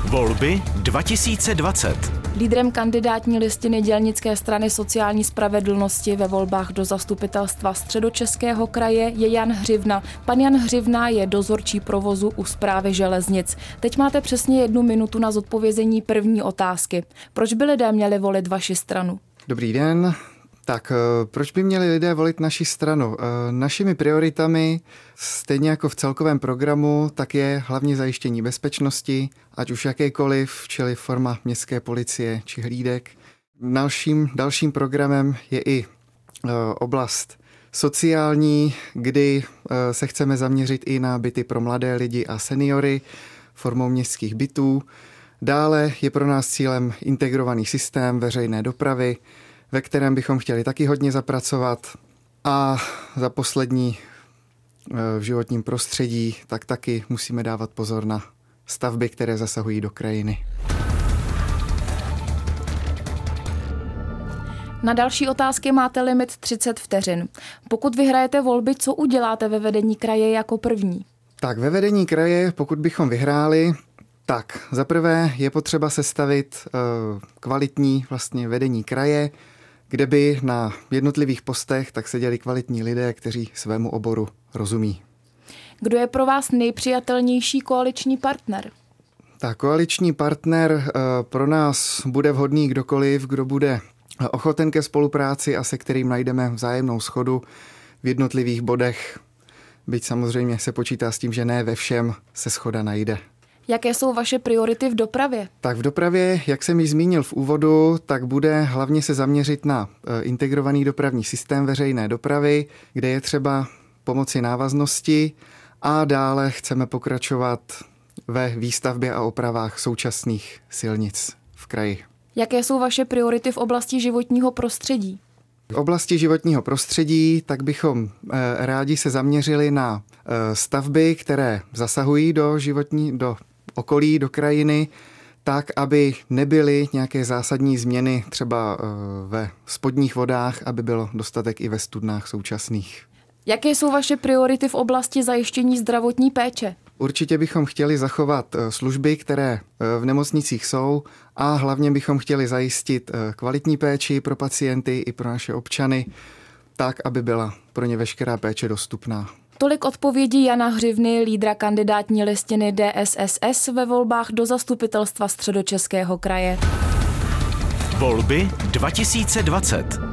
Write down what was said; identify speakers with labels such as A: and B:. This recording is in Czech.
A: Volby 2020.
B: Lídrem kandidátní listiny Dělnické strany sociální spravedlnosti ve volbách do zastupitelstva Středočeského kraje je Jan Hřivna. Pan Jan Hřivna je dozorčí provozu u Správy železnic. Teď máte přesně 1 minutu na zodpovězení první otázky. Proč by lidé měli volit vaši stranu?
C: Dobrý den. Tak proč by měli lidé volit naši stranu? Našimi prioritami, stejně jako v celkovém programu, tak je hlavně zajištění bezpečnosti, ať už jakékoliv, čili forma městské policie či hlídek. Dalším programem je i oblast sociální, kdy se chceme zaměřit i na byty pro mladé lidi a seniory formou městských bytů. Dále je pro nás cílem integrovaný systém veřejné dopravy, ve kterém bychom chtěli taky hodně zapracovat. A za poslední v životním prostředí, tak taky musíme dávat pozor na stavby, které zasahují do krajiny.
B: Na další otázky máte limit 30 vteřin. Pokud vyhrajete volby, co uděláte ve vedení kraje jako první?
C: Tak ve vedení kraje, pokud bychom vyhráli, tak zaprvé je potřeba sestavit kvalitní vlastně vedení kraje, kde by na jednotlivých postech tak seděli kvalitní lidé, kteří svému oboru rozumí.
B: Kdo je pro vás nejpřijatelnější koaliční partner?
C: Tak koaliční partner pro nás bude vhodný kdokoliv, kdo bude ochoten ke spolupráci a se kterým najdeme vzájemnou shodu v jednotlivých bodech. Byť samozřejmě se počítá s tím, že ne ve všem se shoda najde.
B: Jaké jsou vaše priority v dopravě?
C: Tak v dopravě, jak jsem již zmínil v úvodu, tak bude hlavně se zaměřit na integrovaný dopravní systém veřejné dopravy, kde je třeba pomoci návaznosti a dále chceme pokračovat ve výstavbě a opravách současných silnic v kraji.
B: Jaké jsou vaše priority v oblasti životního prostředí?
C: V oblasti životního prostředí tak bychom rádi se zaměřili na stavby, které zasahují do okolí, do krajiny, tak, aby nebyly nějaké zásadní změny třeba ve spodních vodách, aby bylo dostatek i ve studnách současných.
B: Jaké jsou vaše priority v oblasti zajištění zdravotní péče?
C: Určitě bychom chtěli zachovat služby, které v nemocnicích jsou a hlavně bychom chtěli zajistit kvalitní péči pro pacienty i pro naše občany, tak, aby byla pro ně veškerá péče dostupná.
B: Tolik odpovědi Jana Hřivny, lídra kandidátní listiny DSSS ve volbách do zastupitelstva Středočeského kraje.
A: Volby 2020.